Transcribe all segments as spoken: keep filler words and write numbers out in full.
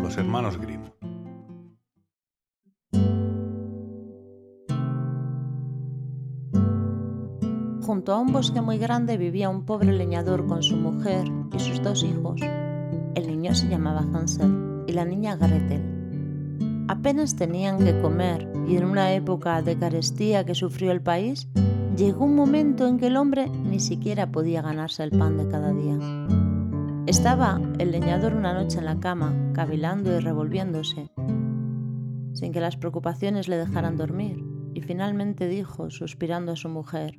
los hermanos Grimm. Junto a un bosque muy grande vivía un pobre leñador con su mujer y sus dos hijos. El niño se llamaba Hansel y la niña Gretel. Apenas tenían que comer y en una época de carestía que sufrió el país, llegó un momento en que el hombre ni siquiera podía ganarse el pan de cada día. Estaba el leñador una noche en la cama, cavilando y revolviéndose, sin que las preocupaciones le dejaran dormir, y finalmente dijo, suspirando a su mujer: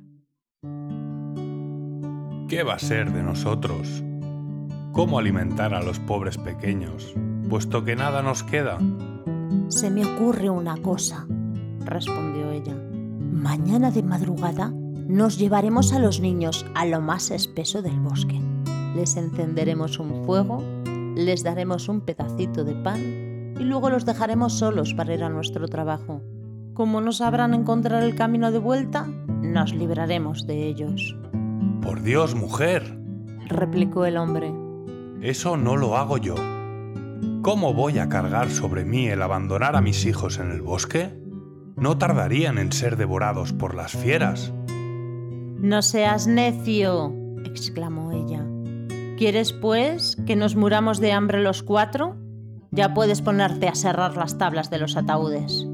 ¿Qué va a ser de nosotros? ¿Cómo alimentar a los pobres pequeños, puesto que nada nos queda? Se me ocurre una cosa, respondió ella. Mañana de madrugada nos llevaremos a los niños a lo más espeso del bosque. Les encenderemos un fuego, les daremos un pedacito de pan y luego los dejaremos solos para ir a nuestro trabajo. Como no sabrán encontrar el camino de vuelta, nos libraremos de ellos. ¡Por Dios, mujer!, replicó el hombre. Eso no lo hago yo. ¿Cómo voy a cargar sobre mí el abandonar a mis hijos en el bosque? No tardarían en ser devorados por las fieras. No seas necio, exclamó ella. ¿Quieres, pues, que nos muramos de hambre los cuatro? Ya puedes ponerte a serrar las tablas de los ataúdes.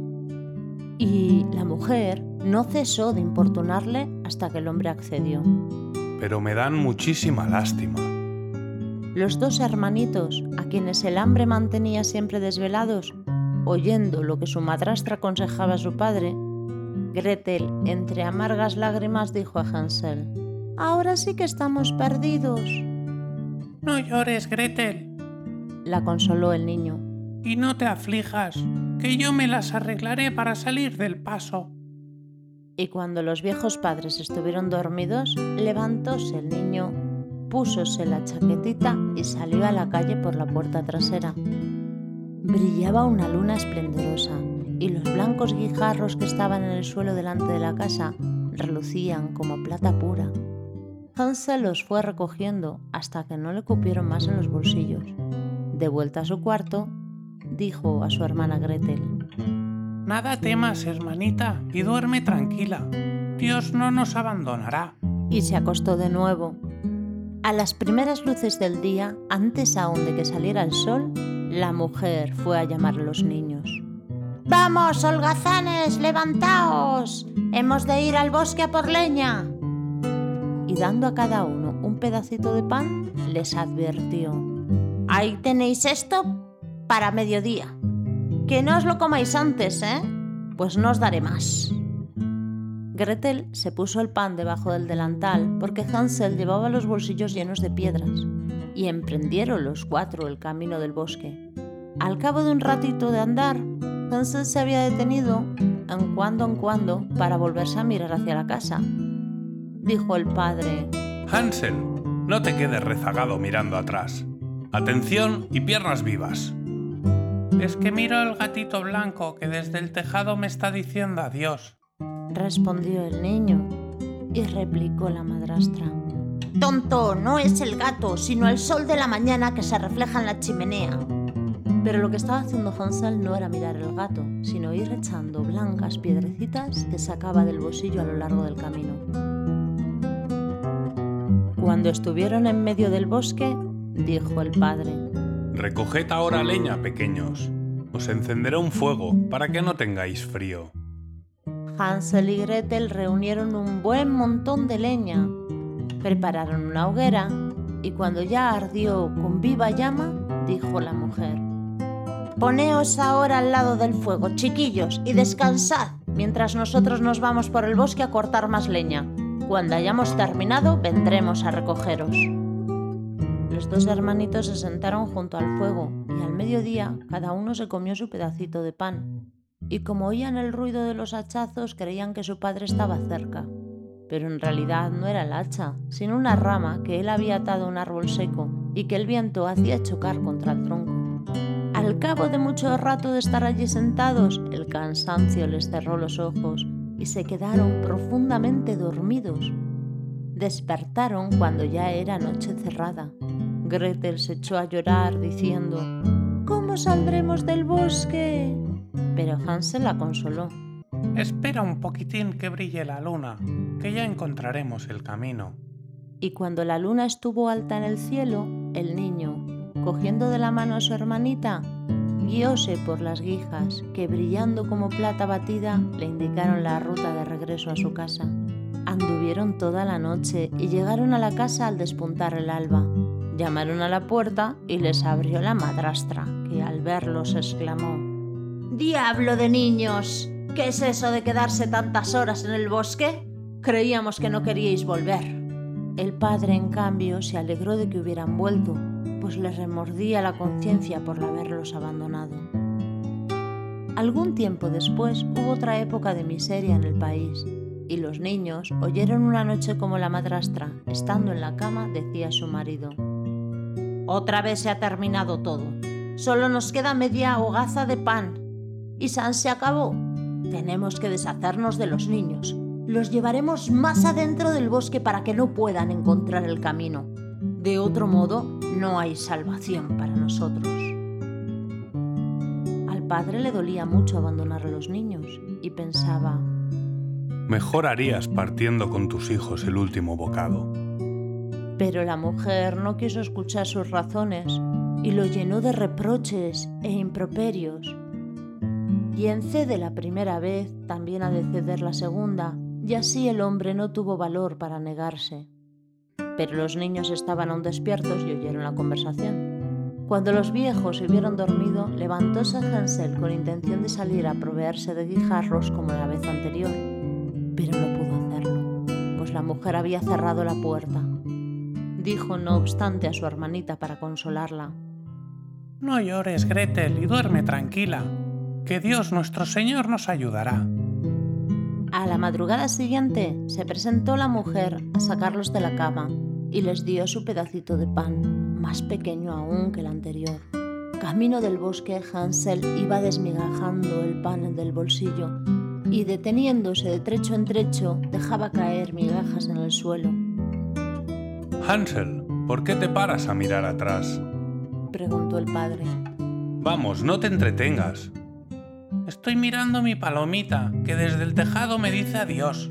Y la mujer no cesó de importunarle hasta que el hombre accedió. Pero me dan muchísima lástima. Los dos hermanitos, a quienes el hambre mantenía siempre desvelados, oyendo lo que su madrastra aconsejaba a su padre, Gretel, entre amargas lágrimas, dijo a Hansel: «Ahora sí que estamos perdidos». «No llores, Gretel», la consoló el niño. «Y no te aflijas, que yo me las arreglaré para salir del paso». Y cuando los viejos padres estuvieron dormidos, levantóse el niño, púsose la chaquetita y salió a la calle por la puerta trasera. Brillaba una luna esplendorosa y los blancos guijarros que estaban en el suelo delante de la casa relucían como plata pura. Hansel los fue recogiendo hasta que no le cupieron más en los bolsillos. De vuelta a su cuarto, dijo a su hermana Gretel: «Nada temas, hermanita, y duerme tranquila. Dios no nos abandonará». Y se acostó de nuevo. A las primeras luces del día, antes aún de que saliera el sol, la mujer fue a llamar a los niños. «¡Vamos, holgazanes, levantaos! ¡Hemos de ir al bosque a por leña!». Y dando a cada uno un pedacito de pan, les advirtió: «Ahí tenéis esto para mediodía. Que no os lo comáis antes, ¿eh? Pues no os daré más». Gretel se puso el pan debajo del delantal porque Hansel llevaba los bolsillos llenos de piedras y emprendieron los cuatro el camino del bosque. Al cabo de un ratito de andar, Hansel se había detenido en cuando en cuando para volverse a mirar hacia la casa. Dijo el padre: «Hansel, no te quedes rezagado mirando atrás. Atención y piernas vivas». «Es que miro el gatito blanco que desde el tejado me está diciendo adiós», respondió el niño, y replicó la madrastra: «Tonto, no es el gato, sino el sol de la mañana que se refleja en la chimenea». Pero lo que estaba haciendo Hansel no era mirar el gato, sino ir echando blancas piedrecitas que sacaba del bolsillo a lo largo del camino. Cuando estuvieron en medio del bosque, dijo el padre: «Recoged ahora leña, pequeños. Os encenderé un fuego para que no tengáis frío». Hansel y Gretel reunieron un buen montón de leña, prepararon una hoguera y cuando ya ardió con viva llama, dijo la mujer: «Poneos ahora al lado del fuego, chiquillos, y descansad, mientras nosotros nos vamos por el bosque a cortar más leña. Cuando hayamos terminado, vendremos a recogeros». Los dos hermanitos se sentaron junto al fuego y al mediodía cada uno se comió su pedacito de pan. Y como oían el ruido de los hachazos, creían que su padre estaba cerca. Pero en realidad no era el hacha, sino una rama que él había atado a un árbol seco y que el viento hacía chocar contra el tronco. Al cabo de mucho rato de estar allí sentados, el cansancio les cerró los ojos y se quedaron profundamente dormidos. Despertaron cuando ya era noche cerrada. Gretel se echó a llorar diciendo: ¿Cómo saldremos del bosque? Pero Hansel la consoló. Espera un poquitín que brille la luna, que ya encontraremos el camino. Y cuando la luna estuvo alta en el cielo, el niño, cogiendo de la mano a su hermanita, guióse por las guijas que, brillando como plata batida, le indicaron la ruta de regreso a su casa. Anduvieron toda la noche y llegaron a la casa al despuntar el alba. Llamaron a la puerta y les abrió la madrastra, que al verlos exclamó: ¡Diablo de niños! ¿Qué es eso de quedarse tantas horas en el bosque? Creíamos que no queríais volver. El padre, en cambio, se alegró de que hubieran vuelto, pues les remordía la conciencia por haberlos abandonado. Algún tiempo después hubo otra época de miseria en el país, y los niños oyeron una noche como la madrastra, estando en la cama, decía a su marido: «Otra vez se ha terminado todo. Solo nos queda media hogaza de pan. Y San se acabó. Tenemos que deshacernos de los niños. Los llevaremos más adentro del bosque para que no puedan encontrar el camino. De otro modo, no hay salvación para nosotros». Al padre le dolía mucho abandonar a los niños y pensaba: mejor harías partiendo con tus hijos el último bocado. Pero la mujer no quiso escuchar sus razones y lo llenó de reproches e improperios. Quien cede la primera vez también ha de ceder la segunda, y así el hombre no tuvo valor para negarse. Pero los niños estaban aún despiertos y oyeron la conversación. Cuando los viejos se hubieron dormido, levantóse Hansel con intención de salir a proveerse de guijarros como la vez anterior, pero no pudo hacerlo, pues la mujer había cerrado la puerta. Dijo, no obstante, a su hermanita para consolarla: No llores, Gretel, y duerme tranquila, que Dios nuestro Señor nos ayudará. A la madrugada siguiente se presentó la mujer a sacarlos de la cama y les dio su pedacito de pan, más pequeño aún que el anterior. Camino del bosque, Hansel iba desmigajando el pan del bolsillo y, deteniéndose de trecho en trecho, dejaba caer migajas en el suelo. Hansel, ¿por qué te paras a mirar atrás? Preguntó el padre. Vamos, no te entretengas. Estoy mirando mi palomita, que desde el tejado me dice adiós.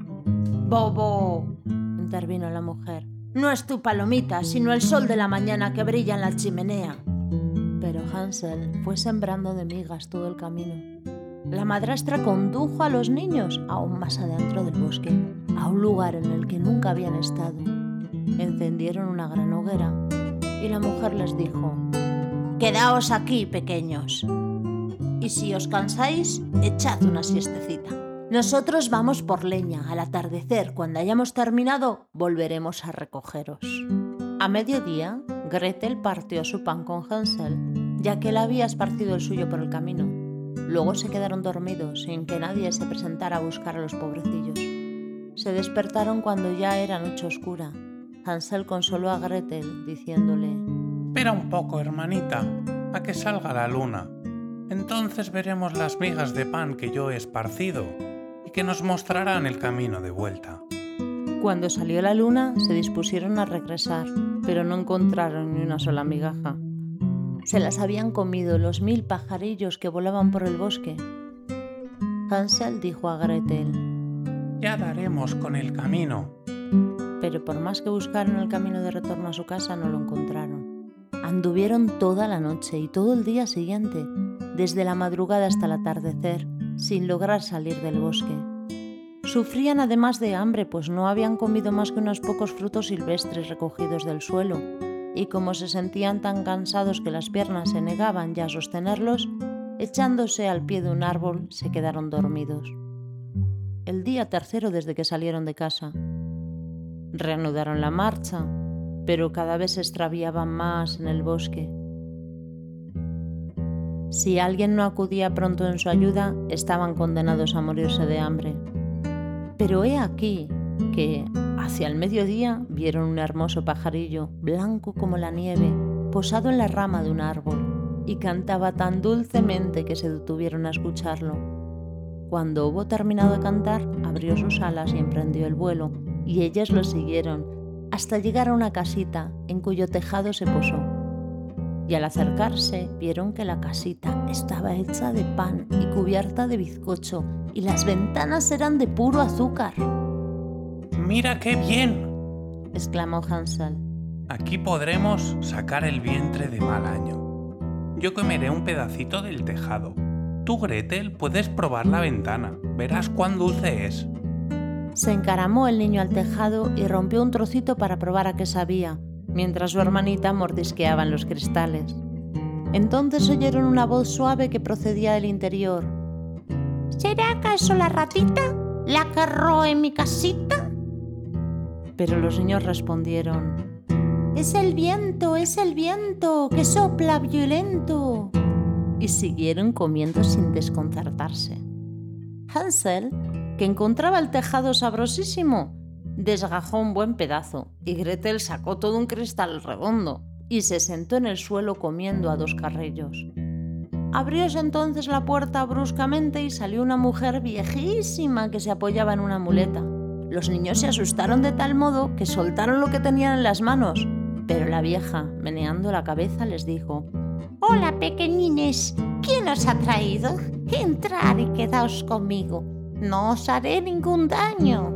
¡Bobo!, intervino la mujer. No es tu palomita, sino el sol de la mañana que brilla en la chimenea. Pero Hansel fue sembrando de migas todo el camino. La madrastra condujo a los niños aún más adentro del bosque, a un lugar en el que nunca habían estado. Encendieron una gran hoguera y la mujer les dijo: «Quedaos aquí, pequeños, y si os cansáis, echad una siestecita. Nosotros vamos por leña. Al atardecer, cuando hayamos terminado, volveremos a recogeros». A mediodía, Gretel partió su pan con Hansel, ya que él había esparcido el suyo por el camino. Luego se quedaron dormidos sin que nadie se presentara a buscar a los pobrecillos. Se despertaron cuando ya era noche oscura. Hansel consoló a Gretel diciéndole: «Espera un poco, hermanita, a que salga la luna. Entonces veremos las migas de pan que yo he esparcido y que nos mostrarán el camino de vuelta». Cuando salió la luna, se dispusieron a regresar, pero no encontraron ni una sola migaja. Se las habían comido los mil pajarillos que volaban por el bosque. Hansel dijo a Gretel: «Ya daremos con el camino». Pero por más que buscaron el camino de retorno a su casa, no lo encontraron. Anduvieron toda la noche y todo el día siguiente, desde la madrugada hasta el atardecer, sin lograr salir del bosque. Sufrían además de hambre, pues no habían comido más que unos pocos frutos silvestres recogidos del suelo, y como se sentían tan cansados que las piernas se negaban ya a sostenerlos, echándose al pie de un árbol, se quedaron dormidos. El día tercero desde que salieron de casa. Reanudaron la marcha, pero cada vez se extraviaban más en el bosque. Si alguien no acudía pronto en su ayuda, estaban condenados a morirse de hambre. Pero he aquí que, hacia el mediodía, vieron un hermoso pajarillo, blanco como la nieve, posado en la rama de un árbol, y cantaba tan dulcemente que se detuvieron a escucharlo. Cuando hubo terminado de cantar, abrió sus alas y emprendió el vuelo, y ellas lo siguieron, hasta llegar a una casita en cuyo tejado se posó. y al acercarse vieron que la casita estaba hecha de pan y cubierta de bizcocho y las ventanas eran de puro azúcar. ¡Mira qué bien!, exclamó Hansel. Aquí podremos sacar el vientre de mal año. Yo comeré un pedacito del tejado. Tú, Gretel, puedes probar la ventana. Verás cuán dulce es. Se encaramó el niño al tejado y rompió un trocito para probar a qué sabía, mientras su hermanita mordisqueaba en los cristales. Entonces oyeron una voz suave que procedía del interior. ¿Será acaso la ratita, la que roe mi casita? Pero los niños respondieron: «Es el viento, es el viento, que sopla violento», y siguieron comiendo sin desconcertarse. Hansel, que encontraba el tejado sabrosísimo, desgajó un buen pedazo y Gretel sacó todo un cristal redondo y se sentó en el suelo comiendo a dos carrillos. Abrióse entonces la puerta bruscamente y salió una mujer viejísima que se apoyaba en una muleta. Los niños se asustaron de tal modo que soltaron lo que tenían en las manos, pero la vieja, meneando la cabeza, les dijo: «Hola, pequeñines, ¿quién os ha traído? Entrad y quedaos conmigo, no os haré ningún daño».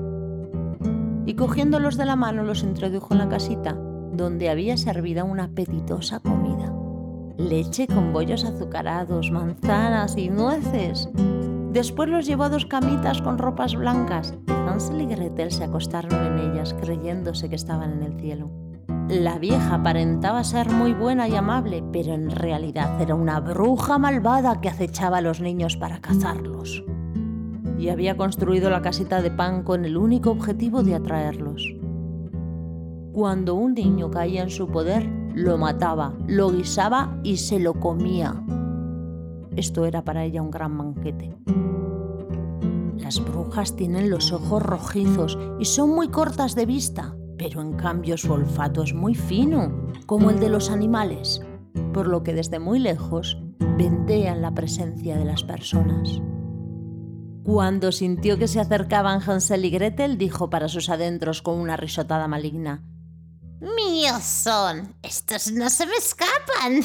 Y cogiéndolos de la mano los introdujo en la casita, donde había servida una apetitosa comida. Leche con bollos azucarados, manzanas y nueces. Después los llevó a dos camitas con ropas blancas y Hansel y Gretel se acostaron en ellas creyéndose que estaban en el cielo. La vieja aparentaba ser muy buena y amable, pero en realidad era una bruja malvada que acechaba a los niños para cazarlos. Y había construido la casita de pan con el único objetivo de atraerlos. Cuando un niño caía en su poder, lo mataba, lo guisaba y se lo comía. Esto era para ella un gran banquete. Las brujas tienen los ojos rojizos y son muy cortas de vista, pero en cambio su olfato es muy fino, como el de los animales, por lo que desde muy lejos ventean la presencia de las personas. Cuando sintió que se acercaban Hansel y Gretel, dijo para sus adentros con una risotada maligna: «Míos son, estos no se me escapan».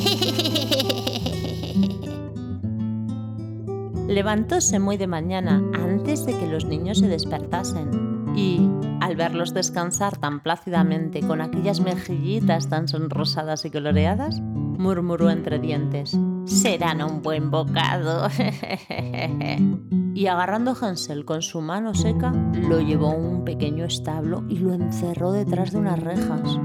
Levantóse muy de mañana, antes de que los niños se despertasen, y, al verlos descansar tan plácidamente con aquellas mejillitas tan sonrosadas y coloreadas, murmuró entre dientes: «Serán un buen bocado». Y agarrando a Hansel con su mano seca, lo llevó a un pequeño establo y lo encerró detrás de unas rejas.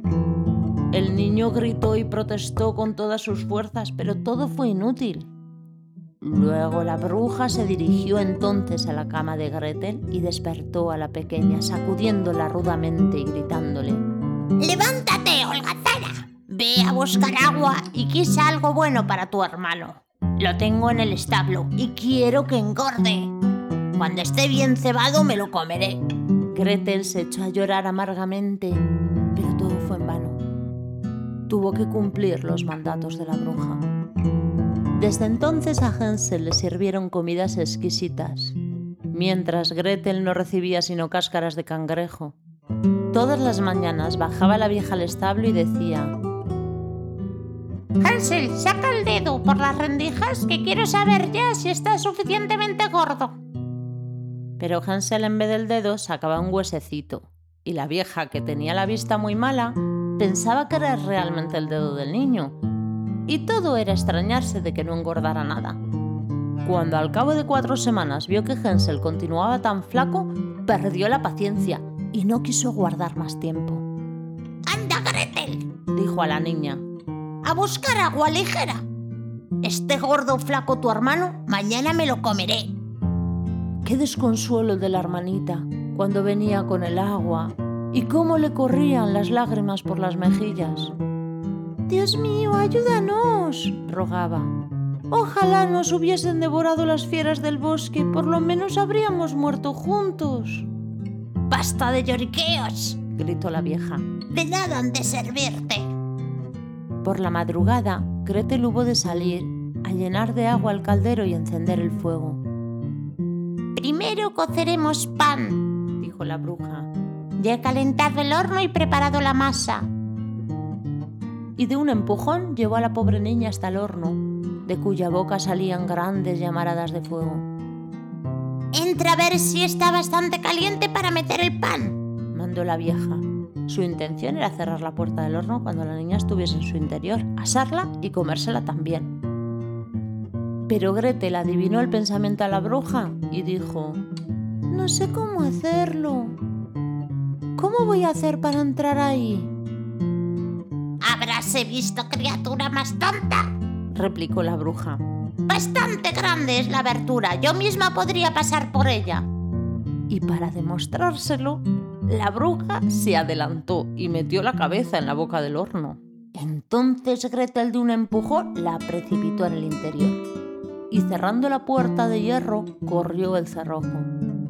El niño gritó y protestó con todas sus fuerzas, pero todo fue inútil. Luego la bruja se dirigió entonces a la cama de Gretel y despertó a la pequeña, sacudiéndola rudamente y gritándole: «¡Levántate, holgazana! Ve a buscar agua y quizá algo bueno para tu hermano. Lo tengo en el establo y quiero que engorde. Cuando esté bien cebado me lo comeré». Gretel se echó a llorar amargamente, pero todo fue en vano. Tuvo que cumplir los mandatos de la bruja. Desde entonces a Hansel le sirvieron comidas exquisitas, mientras Gretel no recibía sino cáscaras de cangrejo. Todas las mañanas bajaba la vieja al establo y decía: «Hansel, saca el dedo por las rendijas, que quiero saber ya si está suficientemente gordo». Pero Hansel, en vez del dedo, sacaba un huesecito, y la vieja, que tenía la vista muy mala, pensaba que era realmente el dedo del niño, y todo era extrañarse de que no engordara nada. Cuando al cabo de cuatro semanas vio que Hansel continuaba tan flaco, perdió la paciencia y no quiso guardar más tiempo. «Anda, Gretel», dijo a la niña, «a buscar agua ligera. Esté gordo o flaco tu hermano, mañana me lo comeré». Qué desconsuelo el de la hermanita cuando venía con el agua y cómo le corrían las lágrimas por las mejillas. «Dios mío, ayúdanos», rogaba. «Ojalá nos hubiesen devorado las fieras del bosque, por lo menos habríamos muerto juntos». «Basta de lloriqueos», gritó la vieja. «De nada han de servirte». Por la madrugada, Gretel hubo de salir a llenar de agua el caldero y encender el fuego. «Primero coceremos pan», dijo la bruja. «Ya he calentado el horno y preparado la masa». y de un empujón llevó a la pobre niña hasta el horno, de cuya boca salían grandes llamaradas de fuego. «Entra a ver si está bastante caliente para meter el pan», mandó la vieja. Su intención era cerrar la puerta del horno cuando la niña estuviese en su interior, asarla y comérsela también. Pero Gretel adivinó el pensamiento a la bruja y dijo: «No sé cómo hacerlo. ¿Cómo voy a hacer para entrar ahí?» «Habráse visto criatura más tonta», replicó la bruja. «Bastante grande es la abertura, yo misma podría pasar por ella». Y para demostrárselo, la bruja se adelantó y metió la cabeza en la boca del horno. Entonces Gretel, de un empujón, la precipitó en el interior y, cerrando la puerta de hierro, corrió el cerrojo.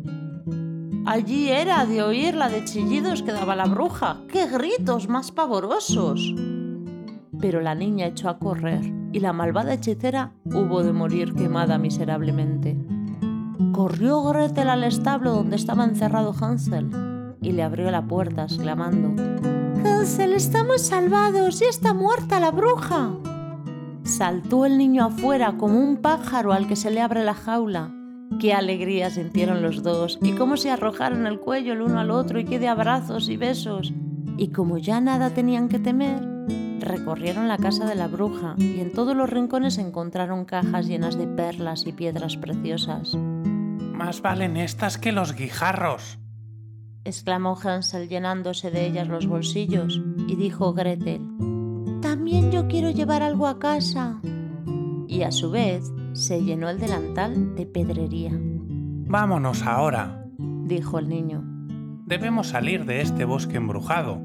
Allí era de oír la de chillidos que daba la bruja. ¡Qué gritos más pavorosos! Pero la niña echó a correr y la malvada hechicera hubo de morir quemada miserablemente. Corrió Gretel al establo donde estaba encerrado Hansel y le abrió la puerta exclamando: «Hansel, estamos salvados, ya está muerta la bruja». Saltó el niño afuera como un pájaro al que se le abre la jaula. Qué alegría sintieron los dos y cómo se arrojaron el cuello el uno al otro y qué de abrazos y besos. Y como ya nada tenían que temer, recorrieron la casa de la bruja y en todos los rincones encontraron cajas llenas de perlas y piedras preciosas. «Más valen estas que los guijarros», exclamó Hansel llenándose de ellas los bolsillos, y dijo Gretel: «También yo quiero llevar algo a casa». Y a su vez se llenó el delantal de pedrería. «Vámonos ahora», dijo el niño. «Debemos salir de este bosque embrujado».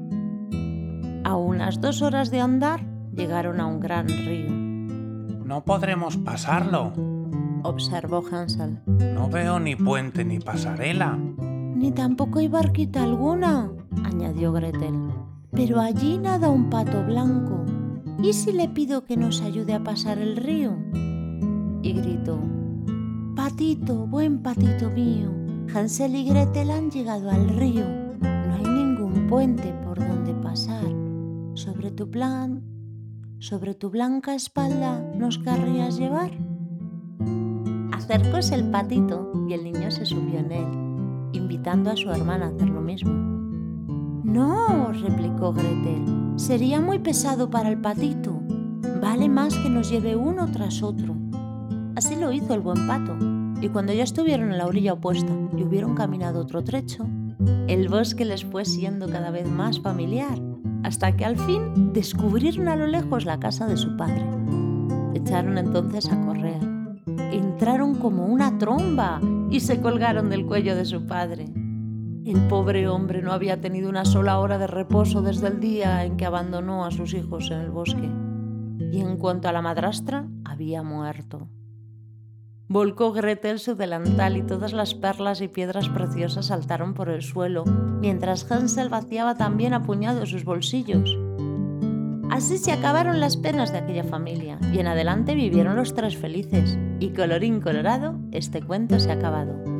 A unas dos horas de andar llegaron a un gran río. «No podremos pasarlo», observó Hansel. «No veo ni puente ni pasarela». «Ni tampoco hay barquita alguna», añadió Gretel. «Pero allí nada un pato blanco. ¿Y si le pido que nos ayude a pasar el río?» Y gritó: «Patito, buen patito mío, Hansel y Gretel han llegado al río. No hay ningún puente por donde pasar. Sobre tu plan, sobre tu blanca espalda, ¿nos querrías llevar?» Acercóse el patito y el niño se subió en él, invitando a su hermana a hacer lo mismo. «No», replicó Gretel, «sería muy pesado para el patito. Vale más que nos lleve uno tras otro». Así lo hizo el buen pato, y cuando ya estuvieron en la orilla opuesta y hubieron caminado otro trecho, el bosque les fue siendo cada vez más familiar, hasta que al fin descubrieron a lo lejos la casa de su padre. Echaron entonces a correr. Entraron como una tromba y se colgaron del cuello de su padre. El pobre hombre no había tenido una sola hora de reposo desde el día en que abandonó a sus hijos en el bosque. Y en cuanto a la madrastra, había muerto. Volcó Gretel su delantal y todas las perlas y piedras preciosas saltaron por el suelo, mientras Hansel vaciaba también a puñados sus bolsillos. Así se acabaron las penas de aquella familia y en adelante vivieron los tres felices. Y colorín colorado, este cuento se ha acabado.